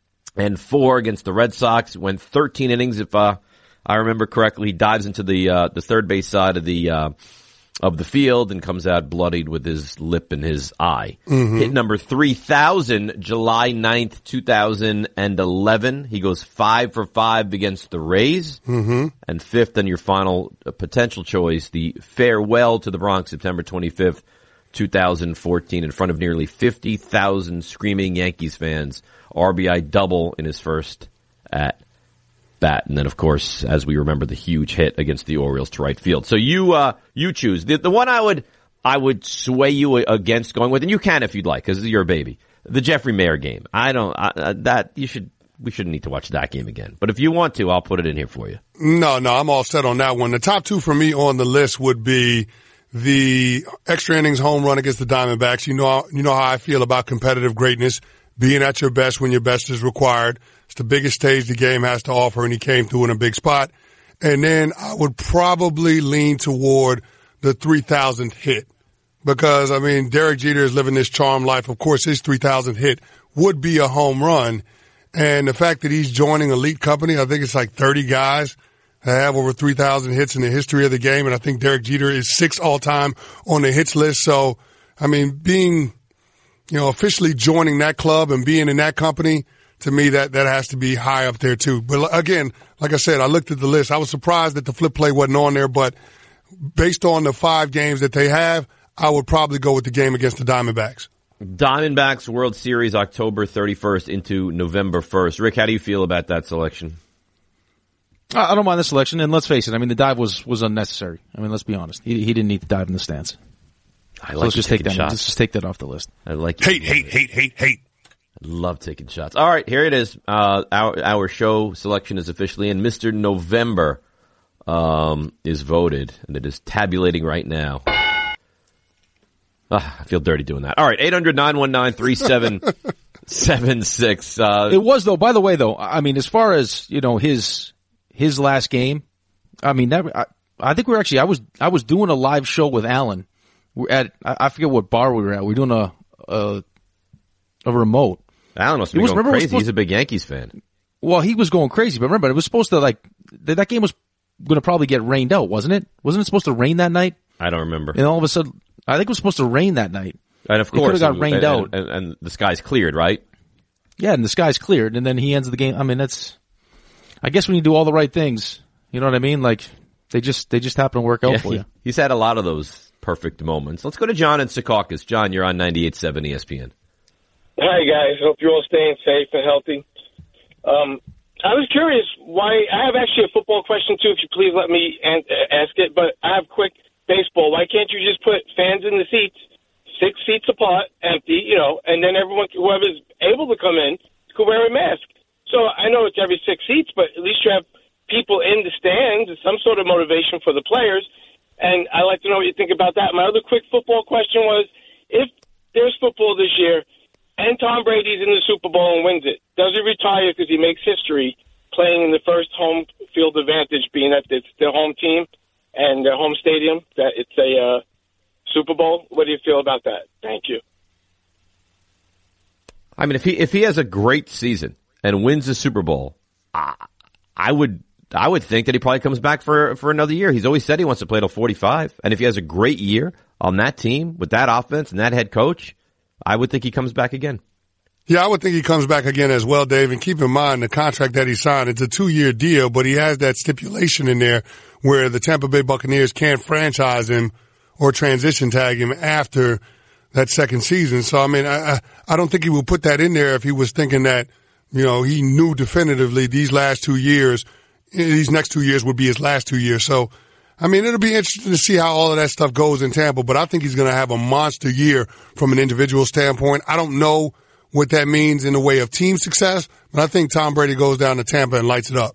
four against the Red Sox. Went thirteen innings, if uh, I remember correctly. He dives into the uh, the third base side of the uh, of the field and comes out bloodied with his lip and his eye. Mm-hmm. Hit number three thousand, July ninth, two thousand eleven. He goes five for five against the Rays. Mm-hmm. And fifth, on your final uh, potential choice, the farewell to the Bronx, September twenty-fifth, two thousand fourteen, in front of nearly fifty thousand screaming Yankees fans. R B I double in his first at bat. And then, of course, as we remember, the huge hit against the Orioles to right field. So you, uh, you choose. The, the one I would, I would sway you against going with, and you can if you'd like, because you're a baby. The Jeffrey Mayer game. I don't, I, that, you should, we shouldn't need to watch that game again. But if you want to, I'll put it in here for you. No, no, I'm all set on that one. The top two for me on the list would be the extra innings home run against the Diamondbacks. You know, you know how I feel about competitive greatness, being at your best when your best is required. It's the biggest stage the game has to offer, and he came through in a big spot. And then I would probably lean toward the three thousandth hit because, I mean, Derek Jeter is living this charmed life. Of course, his three thousandth hit would be a home run. And the fact that he's joining elite company, I think it's like thirty guys that have over three thousand hits in the history of the game. And I think Derek Jeter is sixth all time on the hits list. So, I mean, being, you know, officially joining that club and being in that company, to me, that, that has to be high up there too. But again, like I said, I looked at the list. I was surprised that the flip play wasn't on there, but based on the five games that they have, I would probably go with the game against the Diamondbacks. Diamondbacks World Series, October thirty-first into November first. Rick, how do you feel about that selection? I don't mind the selection, and let's face it. I mean, the dive was, was unnecessary. I mean, let's be honest. He, he didn't need to dive in the stands. I so like let's just take that. Shots. Let's just take that off the list. I like hate, hate, hate, hate, hate. I love taking shots. All right, here it is. Uh, our our show selection is officially in. Mister November um, is voted, and it is tabulating right now. Ah, I feel dirty doing that. All right, eight hundred, nine one nine, three seven seven six. Uh, it was, though, by the way, though, I mean, as far as, you know, his his last game, I mean, that, I, I think we're actually, I was I was doing a live show with Alan. We're at, I forget what bar we were at. We were doing a, a, a remote. Alan must be going remember, crazy. He's a big Yankees fan. Well, he was going crazy, but remember, it was supposed to, like, that game was going to probably get rained out, wasn't it? Wasn't it supposed to rain that night? I don't remember. And all of a sudden, I think it was supposed to rain that night. And of course, it could have got and, rained and, out. And, and, and the sky's cleared, right? Yeah, and the sky's cleared, and then he ends the game. I mean, that's, I guess when you do all the right things, you know what I mean? Like, they just, they just happen to work out yeah, for you. He, he's had a lot of those perfect moments. Let's go to John in Secaucus. John, you're on ninety-eight point seven E S P N. Hi, guys. Hope you're all staying safe and healthy. Um, I was curious why – I have actually a football question, too, if you please let me an- ask it. But I have quick baseball. Why can't you just put fans in the seats, six seats apart, empty, you know, and then everyone – whoever's able to come in could wear a mask? So I know it's every six seats, but at least you have people in the stands and some sort of motivation for the players. And I'd like to know what you think about that. My other quick football question was, if there's football this year – and Tom Brady's in the Super Bowl and wins it, does he retire because he makes history playing in the first home field advantage, being that it's their home team and their home stadium, that it's a uh, Super Bowl? What do you feel about that? Thank you. I mean, if he if he has a great season and wins the Super Bowl, I, I would I would think that he probably comes back for for another year. He's always said he wants to play till forty-five, and if he has a great year on that team with that offense and that head coach, I would think he comes back again. Yeah, I would think he comes back again as well, Dave. And keep in mind the contract that he signed, it's a two-year deal, but he has that stipulation in there where the Tampa Bay Buccaneers can't franchise him or transition tag him after that second season. So, I mean, I, I don't think he would put that in there if he was thinking that, you know, he knew definitively these last two years, these next two years would be his last two years. So, I mean, it'll be interesting to see how all of that stuff goes in Tampa, but I think he's going to have a monster year from an individual standpoint. I don't know what that means in the way of team success. But I think Tom Brady goes down to Tampa and lights it up.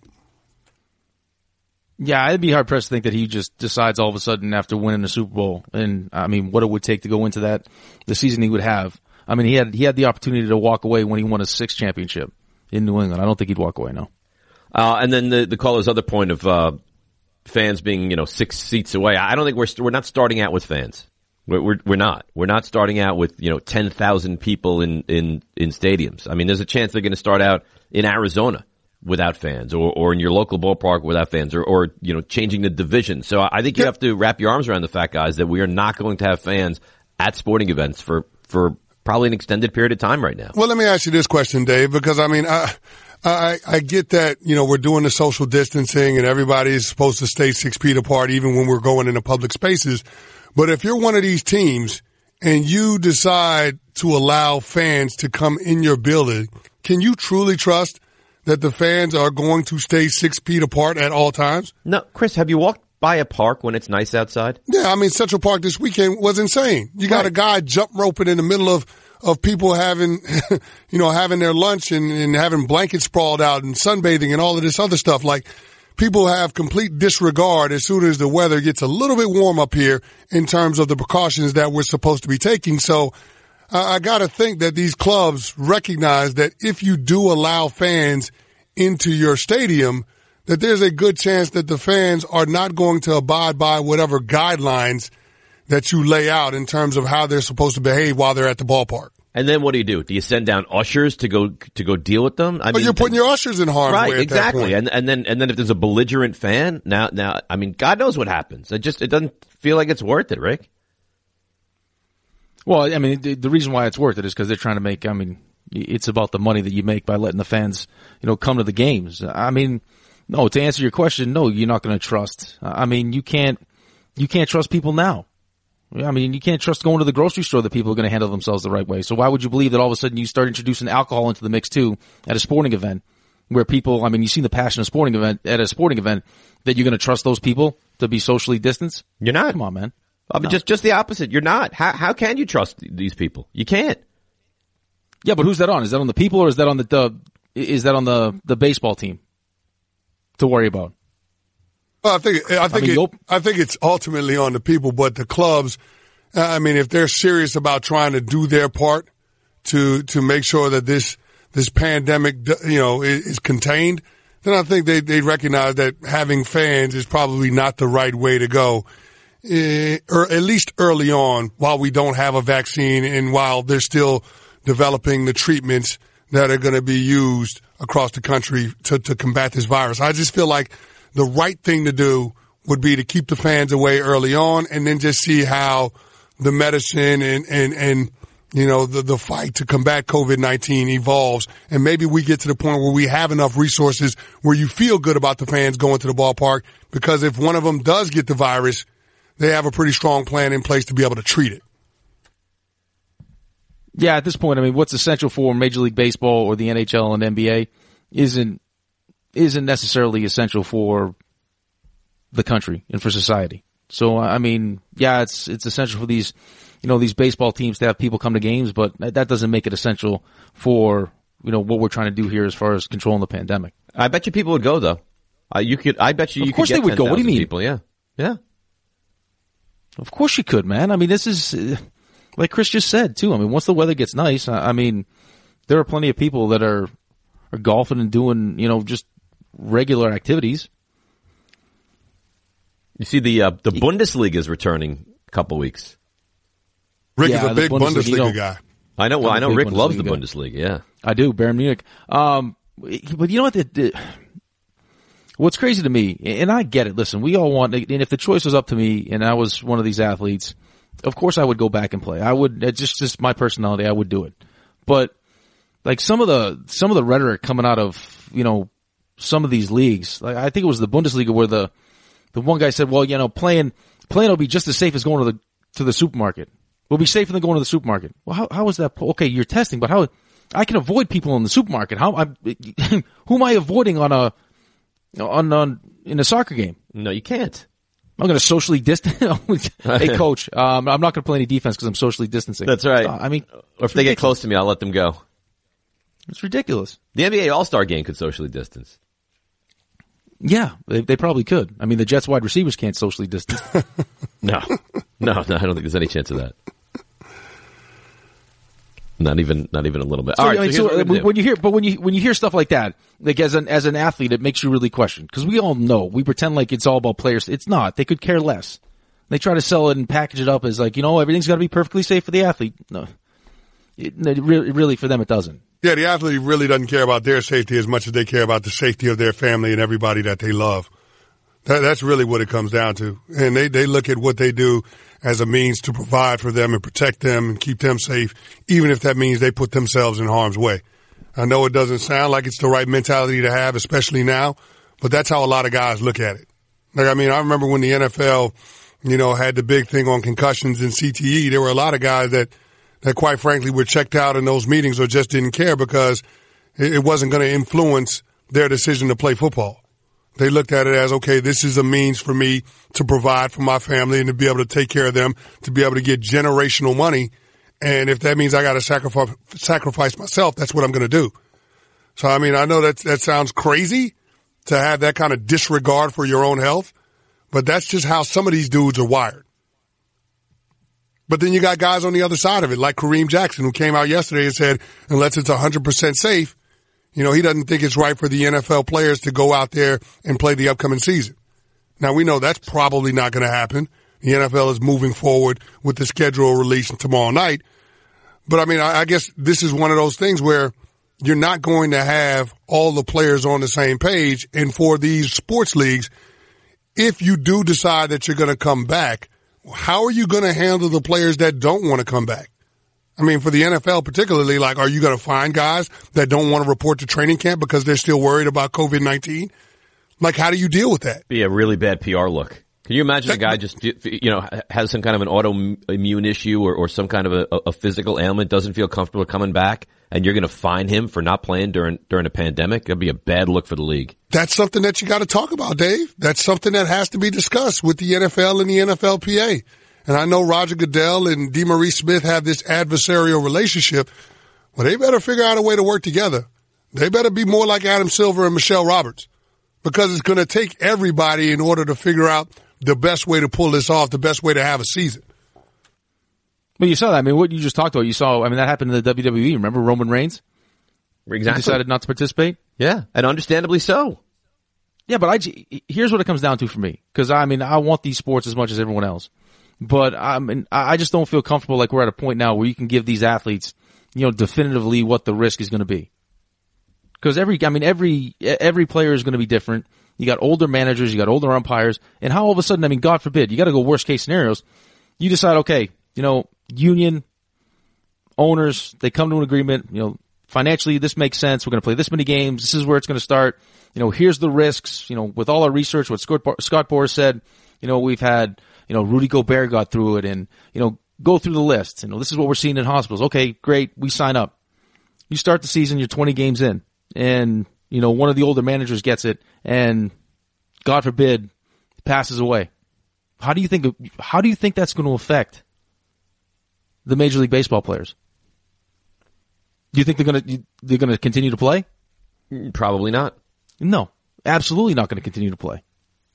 Yeah, I'd be hard pressed to think that he just decides all of a sudden after winning the Super Bowl, and I mean, what it would take to go into that, the season he would have. I mean, he had he had the opportunity to walk away when he won his sixth championship in New England. I don't think he'd walk away, no. Uh, and then the, the caller's other point of uh, fans being, you know, six seats away. I don't think we're we're not starting out with fans. We're we're, we're not. We're not starting out with, you know, ten thousand people in, in in stadiums. I mean, there's a chance they're going to start out in Arizona without fans, or, or in your local ballpark without fans, or, or, you know, changing the division. So I think you have to wrap your arms around the fact, guys, that we are not going to have fans at sporting events for, for probably an extended period of time right now. Well, let me ask you this question, Dave, because I mean, I, I, I get that, you know, we're doing the social distancing and everybody's supposed to stay six feet apart even when we're going into public spaces. But if you're one of these teams and you decide to allow fans to come in your building, can you truly trust that the fans are going to stay six feet apart at all times? No, Chris, have you walked by a park when it's nice outside? Yeah, I mean, Central Park this weekend was insane. You got right. a guy jump roping in the middle of, of people having, you know, having their lunch and, and having blankets sprawled out and sunbathing and all of this other stuff. Like, people have complete disregard as soon as the weather gets a little bit warm up here in terms of the precautions that we're supposed to be taking. So, I got to think that these clubs recognize that if you do allow fans into your stadium, that there's a good chance that the fans are not going to abide by whatever guidelines that you lay out in terms of how they're supposed to behave while they're at the ballpark. And then what do you do? Do you send down ushers to go to go deal with them? I but mean, you're putting your ushers in harm's right, way at exactly. that point. And and then and then if there's a belligerent fan, now now I mean, God knows what happens. It just it doesn't feel like it's worth it, Rick. Well, I mean, the, the reason why it's worth it is because they're trying to make, I mean, it's about the money that you make by letting the fans, you know, come to the games. I mean, no, to answer your question, no, you're not going to trust. I mean, you can't, you can't trust people now. I mean, you can't trust going to the grocery store that people are going to handle themselves the right way. So why would you believe that all of a sudden you start introducing alcohol into the mix too at a sporting event where people, I mean, you've seen the passion of sporting event at a sporting event that you're going to trust those people to be socially distanced? You're not. Come on, man. I mean, no. just just the opposite. You're not. How how can you trust these people? You can't. Yeah, but who's that on? Is that on the people or is that on the, the is that on the, the baseball team to worry about? Well, I think I think I, mean, it, I think it's ultimately on the people, but the clubs. I mean, if they're serious about trying to do their part to to make sure that this this pandemic, you know, is, is contained, then I think they they recognize that having fans is probably not the right way to go. Uh, or at least early on, while we don't have a vaccine and while they're still developing the treatments that are going to be used across the country to, to combat this virus. I just feel like the right thing to do would be to keep the fans away early on and then just see how the medicine and, and, and you know, the, the fight to combat COVID nineteen evolves. And maybe we get to the point where we have enough resources where you feel good about the fans going to the ballpark, because if one of them does get the virus, they have a pretty strong plan in place to be able to treat it. Yeah, at this point, I mean, what's essential for Major League Baseball or the N H L and N B A isn't isn't necessarily essential for the country and for society. So, I mean, yeah, it's it's essential for these, you know, these baseball teams to have people come to games, but that doesn't make it essential for, you know, what we're trying to do here as far as controlling the pandemic. I bet you people would go though. Uh, you could. I bet you. Of you course could get they would go. What do you mean? People, yeah, yeah. Of course you could, man. I mean, this is, uh, like Chris just said, too. I mean, once the weather gets nice, I, I mean, there are plenty of people that are, are golfing and doing, you know, just regular activities. You see, the uh, the Bundesliga is returning a couple weeks. Rick yeah, is a big Bundesliga, Bundesliga you know, guy. I know. Well, I know Rick Bundesliga loves the guy. Bundesliga, yeah. I do, Bayern Munich. Um, but you know what? The, the, what's crazy to me, and I get it, listen, we all want, and if the choice was up to me and I was one of these athletes, of course I would go back and play. I would, it's just, just my personality, I would do it. But, like, some of the, some of the rhetoric coming out of, you know, some of these leagues, like, I think it was the Bundesliga where the, the one guy said, well, you know, playing, playing will be just as safe as going to the, to the supermarket. We'll be safer than going to the supermarket. Well, how, how is that? Okay, you're testing, but how, I can avoid people in the supermarket. How, I'm, who am I avoiding on a, On, on in a soccer game? No, you can't. I'm going to socially distance. Hey, coach, um, I'm not going to play any defense because I'm socially distancing. That's right. I mean, or if they get close to me, I'll let them go. It's ridiculous. The N B A All-Star game could socially distance. Yeah, they, they probably could. I mean, the Jets wide receivers can't socially distance. no. no, no, I don't think there's any chance of that. Not even, not even a little bit. So, All right, I mean, so, so when, when you hear, but when you when you hear stuff like that, like as an as an athlete, it makes you really question, because we all know, we pretend like it's all about players. It's not. They could care less. They try to sell it and package it up as like, you know, everything's got to be perfectly safe for the athlete. No, it, it really, really for them it doesn't. Yeah, the athlete really doesn't care about their safety as much as they care about the safety of their family and everybody that they love. That, that's really what it comes down to. And they, they look at what they do as a means to provide for them and protect them and keep them safe, even if that means they put themselves in harm's way. I know it doesn't sound like it's the right mentality to have, especially now, but that's how a lot of guys look at it. Like, I mean, I remember when the N F L, you know, had the big thing on concussions and C T E, there were a lot of guys that, that quite frankly were checked out in those meetings or just didn't care because it, it wasn't going to influence their decision to play football. They looked at it as, okay, this is a means for me to provide for my family and to be able to take care of them, to be able to get generational money. And if that means I got to sacrifice, sacrifice myself, that's what I'm going to do. So, I mean, I know that that sounds crazy to have that kind of disregard for your own health, but that's just how some of these dudes are wired. But then you got guys on the other side of it, like Kareem Jackson, who came out yesterday and said, unless it's one hundred percent safe, you know, he doesn't think it's right for the N F L players to go out there and play the upcoming season. Now, we know that's probably not going to happen. The N F L is moving forward with the schedule release tomorrow night. But, I mean, I, I guess this is one of those things where you're not going to have all the players on the same page. And for these sports leagues, if you do decide that you're going to come back, how are you going to handle the players that don't want to come back? I mean, for the N F L particularly, like, are you going to find guys that don't want to report to training camp because they're still worried about COVID nineteen? Like, how do you deal with that? Be a really bad P R look. Can you imagine a guy just, you know, has some kind of an autoimmune issue or, or some kind of a, a physical ailment, doesn't feel comfortable coming back, and you're going to fine him for not playing during during a pandemic? It'd be a bad look for the league. That's something that you got to talk about, Dave. That's something that has to be discussed with the N F L and the N F L P A. And I know Roger Goodell and DeMaurice Smith have this adversarial relationship. Well, they better figure out a way to work together. They better be more like Adam Silver and Michelle Roberts, because it's going to take everybody in order to figure out the best way to pull this off, the best way to have a season. Well, you saw that. I mean, what you just talked about, you saw, I mean, that happened in the W W E. Remember Roman Reigns? Exactly. He decided not to participate? Yeah, and understandably so. Yeah, but I, here's what it comes down to for me. Because, I mean, I want these sports as much as everyone else. But I mean, I just don't feel comfortable like we're at a point now where you can give these athletes, you know, definitively what the risk is going to be. Because every, I mean, every, every player is going to be different. You got older managers, you got older umpires, and how all of a sudden, I mean, God forbid, you got to go worst case scenarios. You decide, okay, you know, union owners, they come to an agreement, you know, financially this makes sense. We're going to play this many games. This is where it's going to start. You know, here's the risks. You know, with all our research, what Scott, Scott Boras said, you know, we've had, you know, Rudy Gobert got through it, and, you know, go through the list. You know, this is what we're seeing in hospitals. Okay, great. We sign up. You start the season, you're twenty games in, and, you know, one of the older managers gets it, and God forbid, passes away. How do you think, how do you think that's going to affect the Major League Baseball players? Do you think they're going to, they're going to continue to play? Probably not. No, absolutely not going to continue to play.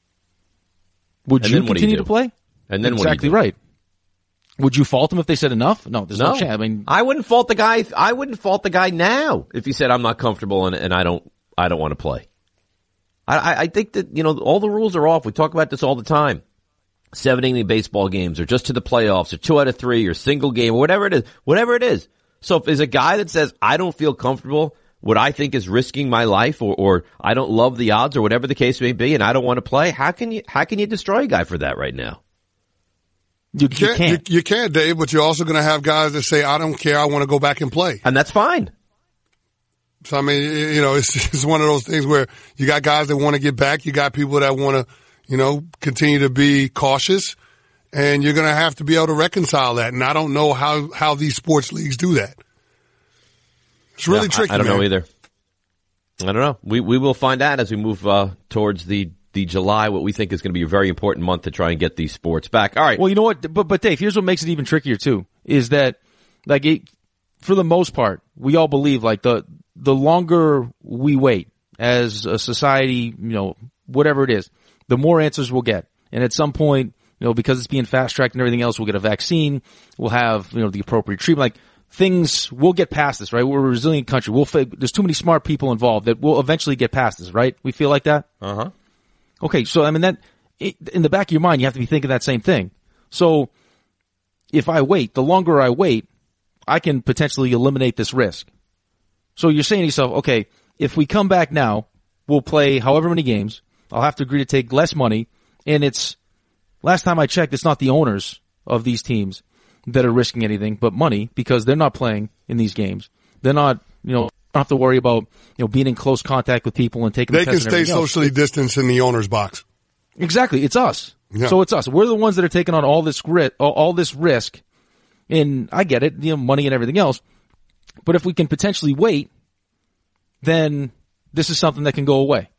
Would and you continue continue you to play? And then exactly what do you do? right. Would you fault him if they said enough? No, there's no, no chance. I mean, I wouldn't fault the guy. I wouldn't fault the guy now if he said I'm not comfortable and, and I don't, I don't want to play. I, I think that, you know, all the rules are off. We talk about this all the time. Seven inning baseball games, or just to the playoffs, or two out of three, or single game, or whatever it is. Whatever it is. So if there's a guy that says I don't feel comfortable, what I think is risking my life, or, or I don't love the odds, or whatever the case may be, and I don't want to play, how can you how can you destroy a guy for that right now? You, you can't. can't. You, you can't, Dave. But you're also going to have guys that say, "I don't care. I want to go back and play," and that's fine. So, I mean, you know, it's, it's one of those things where you got guys that want to get back. You got people that want to, you know, continue to be cautious, and you're going to have to be able to reconcile that. And I don't know how, how these sports leagues do that. It's really yeah, tricky, I, I don't man. know either. I don't know. We, we will find out as we move, uh, towards the, the July, what we think is going to be a very important month to try and get these sports back. All right. Well, you know what? But, but Dave, here's what makes it even trickier too, is that, like, it, for the most part, we all believe, like, the, the longer we wait as a society, you know, whatever it is, the more answers we'll get. And at some point, you know, because it's being fast-tracked and everything else, we'll get a vaccine, we'll have, you know, the appropriate treatment. Like, things, we'll get past this, right? We're a resilient country. We'll, there's too many smart people involved that we'll eventually get past this, right? We feel like that? Uh-huh. Okay, so, I mean, that, in the back of your mind, you have to be thinking that same thing. So, if I wait, the longer I wait, I can potentially eliminate this risk. So you're saying to yourself, okay, if we come back now, we'll play however many games, I'll have to agree to take less money, and it's, last time I checked, it's not the owners of these teams that are risking anything but money because they're not playing in these games. They're not, you know, don't have to worry about, you know, being in close contact with people and taking They the can test and stay everything else. socially distanced in the owner's box. Exactly. It's us. Yeah. So it's us. We're the ones that are taking on all this grit, all this risk. And I get it, you know, money and everything else. But if we can potentially wait, then this is something that can go away.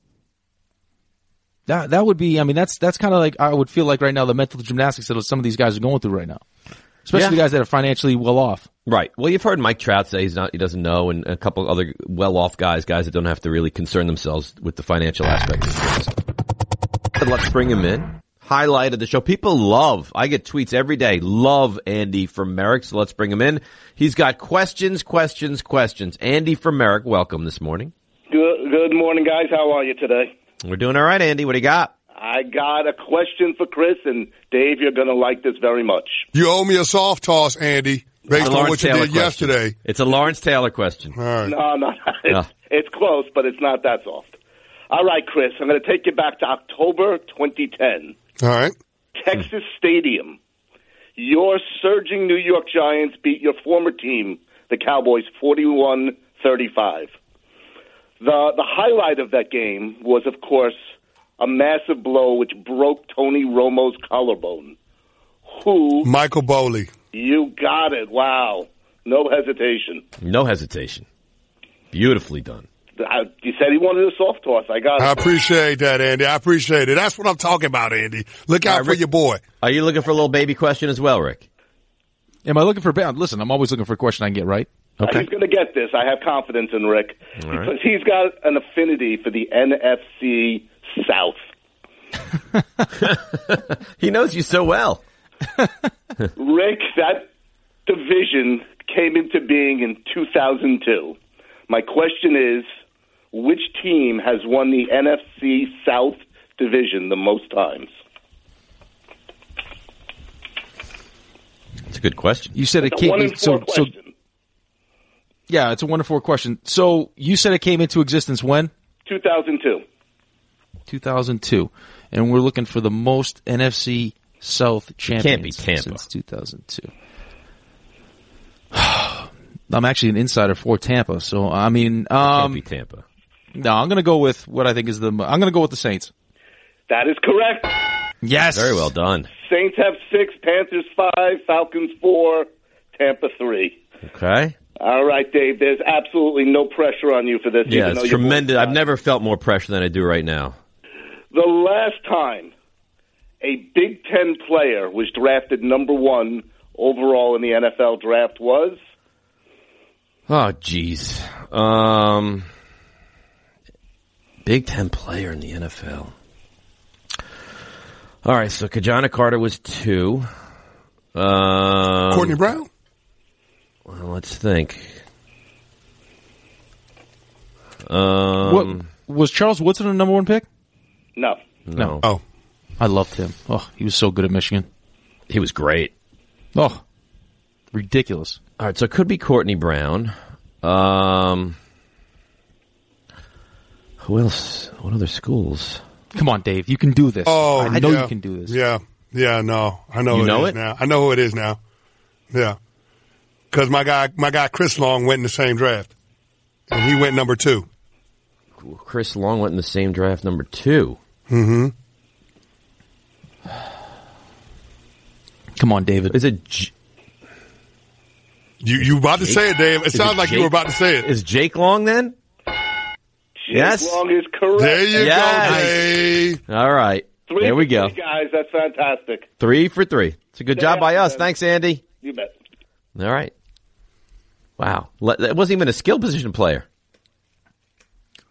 That that would be, I mean, that's that's kind of like, I would feel like right now the mental gymnastics that some of these guys are going through right now. Especially Yeah. the guys that are financially well off. Right. Well, you've heard Mike Trout say he's not, he doesn't know, and a couple other well-off guys, guys that don't have to really concern themselves with the financial aspect of things. Let's bring him in. Highlight of the show. People love, I get tweets every day, love Andy from Merrick, so let's bring him in. He's got questions, questions, questions. Andy from Merrick, welcome this morning. Good, good morning, guys. How are you today? We're doing all right, Andy. What do you got? I got a question for Chris, and Dave, you're going to like this very much. You owe me a soft toss, Andy, based on what you Taylor did question. yesterday. It's a Lawrence Taylor question. All right. No, no, it's, it's close, but it's not that soft. All right, Chris, I'm going to take you back to October twenty ten. All right. Texas Stadium. Your surging New York Giants beat your former team, the Cowboys, forty-one thirty-five. The the highlight of that game was, of course, a massive blow which broke Tony Romo's collarbone. Who? Michael Boley. You got it. Wow. No hesitation. No hesitation. Beautifully done. I, you said he wanted a soft toss. I got it. I appreciate that, Andy. I appreciate it. That's what I'm talking about, Andy. Look out Right, for Rick, your boy. Are you looking for a little baby question as well, Rick? Am I looking for, listen, I'm always looking for a question I can get right. Okay. He's going to get this. I have confidence in Rick. All right. Because he's got an affinity for the N F C South. He knows you so well. Rick, that division came into being in two thousand two. My question is, which team has won the N F C South division the most times? That's a good question. You said It's it a came, one in so, four so, question. yeah, it's a one to four question. So you said it came into existence when? two thousand two. two thousand two. And we're looking for the most N F C South champions Can't be Tampa. since two thousand two. I'm actually an insider for Tampa, so I mean, um, Can't be Tampa. no, I'm going to go with what I think is the. I'm going to go with the Saints. That is correct. Yes, Very well done. Saints have six, Panthers five, Falcons four, Tampa three. Okay. All right, Dave, there's absolutely no pressure on you for this. Yeah, even though it's you're tremendous. both I've sides. never felt more pressure than I do right now. The last time a Big Ten player was drafted number one overall in the N F L draft was? Oh, jeez. Um, Big Ten player in the N F L. All right, so Kajana Carter was two. Um, Courtney Brown? Well, let's think. Um, What was Charles Woodson the number one pick? No. No. Oh. I loved him. Oh, he was so good at Michigan. He was great. Oh, ridiculous. All right, so it could be Courtney Brown. Um, who else? What other schools? Come on, Dave. You can do this. Oh, I know yeah. you can do this. Yeah. Yeah, no. I know You who know it is it? now. I know who it is now. Yeah. Because my guy, my guy Chris Long went in the same draft. And he went number two. Chris Long went in the same draft, number two. Mm-hmm. Come on, David. Is it? J- You you about to Jake? say it, Dave. It Is sounds it like you Jake? were about to say it. Is Jake Long then? Jake Yes. Long is correct. There you Yes. go, Dave. All right. Three there we for go. three, guys. That's fantastic. Three for three. It's a good job by us. Yeah. Thanks, Andy. You bet. All right. Wow. Le- That wasn't even a skill position player.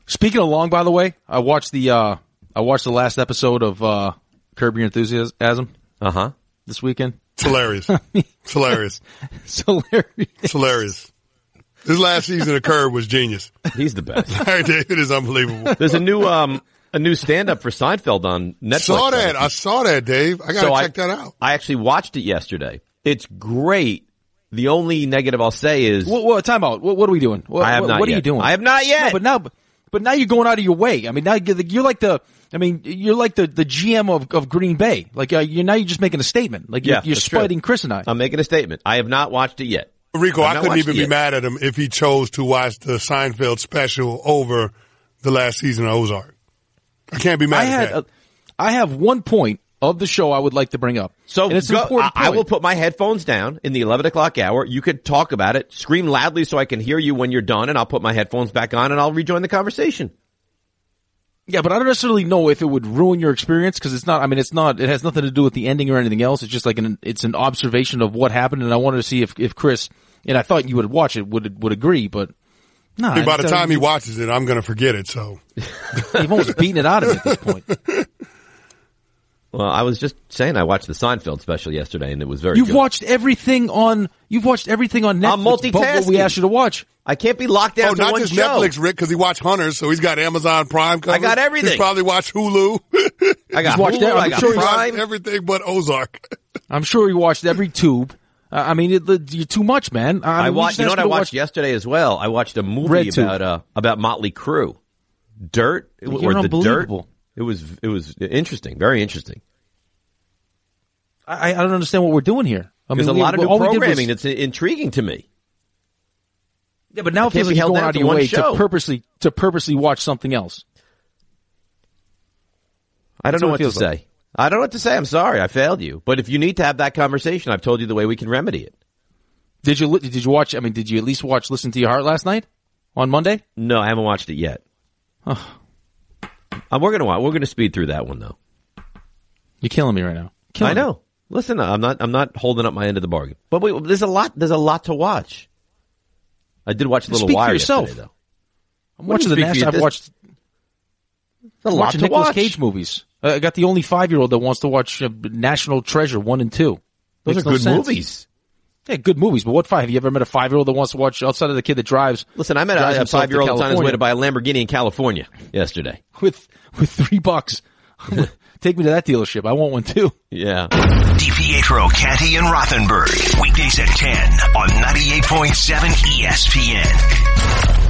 Speaking of long, by the way, I watched the uh, I watched the last episode of uh, Curb Your Enthusiasm. Uh huh. This weekend. It's hilarious. It's hilarious. It's hilarious. It's hilarious. This last season of Curb was genius. He's the best. Larry David is unbelievable. There's a new um a new stand up for Seinfeld on Netflix. Saw that. I saw that, Dave. I gotta so check I, that out. I actually watched it yesterday. It's great. The only negative I'll say is What, what time out? What, what are we doing? What, I have what, not what are yet. you doing? I have not yet. No, but now, but now you're going out of your way. I mean, now you're, you're like the. I mean, you're like the, the G M of, of Green Bay. Like uh, you're now you're just making a statement. Like you're, Yeah, you're that's true. spiting Chris and I. I'm making a statement. I have not watched it yet. Rico, I've I not couldn't watched even it be yet. mad at him if he chose to watch the Seinfeld special over the last season of Ozark. I can't be mad I at had. that. A, I have one point of the show I would like to bring up. So and it's an go, important I, I point. will put my headphones down in the eleven o'clock hour. You could talk about it, scream loudly so I can hear you when you're done, and I'll put my headphones back on and I'll rejoin the conversation. Yeah, but I don't necessarily know if it would ruin your experience because it's not. I mean, it's not. It has nothing to do with the ending or anything else. It's just like an. It's an observation of what happened, and I wanted to see if if Chris and I thought you would watch it would would agree, but no. Hey, by the uh, time he watches it, I'm going to forget it. So you've almost beaten it out of me at this point. Well, I was just saying I watched the Seinfeld special yesterday, and it was very You've good. watched everything on. You've watched everything on Netflix. I'm but what we multitasking. asked you to watch. I can't be locked down oh, to not one just show. Netflix, Rick, because he watched Hunters, so he's got Amazon Prime covered. I got everything. He's probably watched Hulu. I got He's watched Hulu, that. I'm I got sure he's Prime. watched everything but Ozark. I'm sure you watched every tube. Uh, I mean, it, it, you're too much, man. I, I mean, we watched. just You know asked what I to watched watch- yesterday as well? I watched a movie Red Tube. about uh about Motley Crue, Dirt, You're or the Dirt. unbelievable. It was it was interesting, very interesting. I, I don't understand what we're doing here. I There's mean, a we- lot of new all we did was- programming that's intriguing to me. Yeah, but now I it feels can't be like you're held going down out of to your one way show. to purposely to purposely watch something else. I don't That's know what what it to feels like. say. I don't know what to say. I'm sorry, I failed you. But if you need to have that conversation, I've told you the way we can remedy it. Did you li- did you watch? I mean, did you at least watch Listen to Your Heart last night on Monday? No, I haven't watched it yet. Uh, we're gonna wa- we're gonna speed through that one though. You're killing me right now. Killing I know. Me. Listen, I'm not I'm not holding up my end of the bargain. But wait, there's a lot there's a lot to watch. I did watch a little Speak for Wire yourself. yesterday, though. I'm What do watching you the speak for National. you? I've This- watched. A I'm lot watching to Nicolas watch. Cage movies. Uh, I got the only five year old that wants to watch uh, National Treasure one and two. Those Makes are no good sense. movies. Yeah, good movies. But what five? Have you ever met a five year old that wants to watch outside of the kid that drives? Listen, I met drives a, a himself five year old to that's on his way California to buy a Lamborghini in California yesterday. with with three bucks. Take me to that dealership. I want one too. Yeah. DiPietro, Canty, and Rothenberg. Weekdays at ten on ninety-eight point seven E S P N.